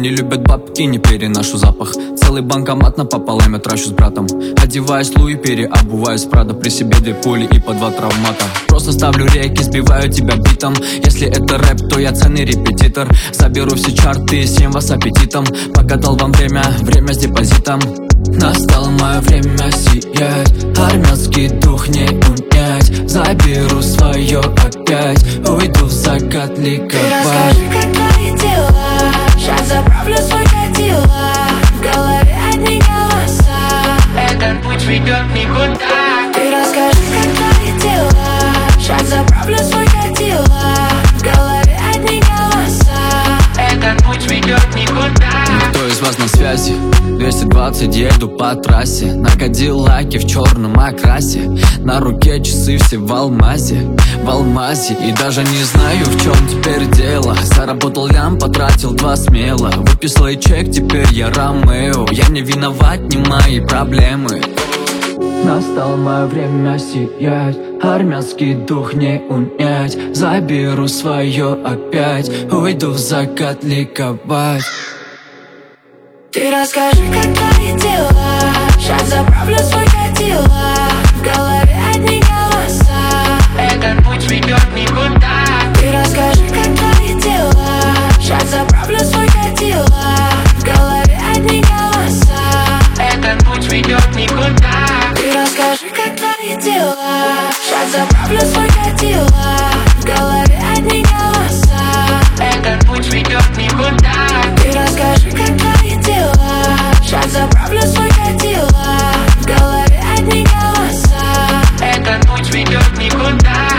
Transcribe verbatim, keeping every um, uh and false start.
не любят бабки, не переношу запах. Целый банкомат напополам я трачу с братом. Одеваюсь Луи, переобуваюсь Прада. При себе две пули и по два травмата. Просто ставлю реки, сбиваю тебя битом. Если это рэп, то я ценный репетитор. Заберу все чарты и съем вас аппетитом. Пока дал вам время, время с депозитом. Настало мое время сиять. Армянский дух не унять. Заберу свое опять. Уйду в закат ликовать. Ты расскажи, как твои дела. Сейчас заправлю свой катила. В голове одни голоса. Этот путь ведет никуда. Ты расскажи, как твои дела. Сейчас заправлю свой катила. В голове одни голоса. Этот путь ведет никуда. Кто из вас на связи? двести двадцать, еду по трассе. На кадиллаке в черном окрасе. На руке часы все в алмазе. В алмазе. И даже не знаю, в чем теперь дело. Заработал лям, потратил два смело. Выписал и чек, теперь я Ромео. Я не виноват, не мои проблемы. Настало мое время сиять. Армянский дух не унять. Заберу свое опять. Уйду в закат ликовать. Ты расскажи, как твои дела. Сейчас заправлю свой катила. В голове одни голоса. Этот путь ведет никуда. Ты расскажи, как твои дела. Сейчас заправлю свой катила. В голове одни голоса. Этот путь ведет никуда. Ты расскажи, как твои дела. Сейчас заправлю свой катила. В голове одни голоса. Этот путь ведет никуда. Ты расскажи, как твои дела. Сейчас заправлю свой катила. В голове одни голоса. Этот путь ведет никуда.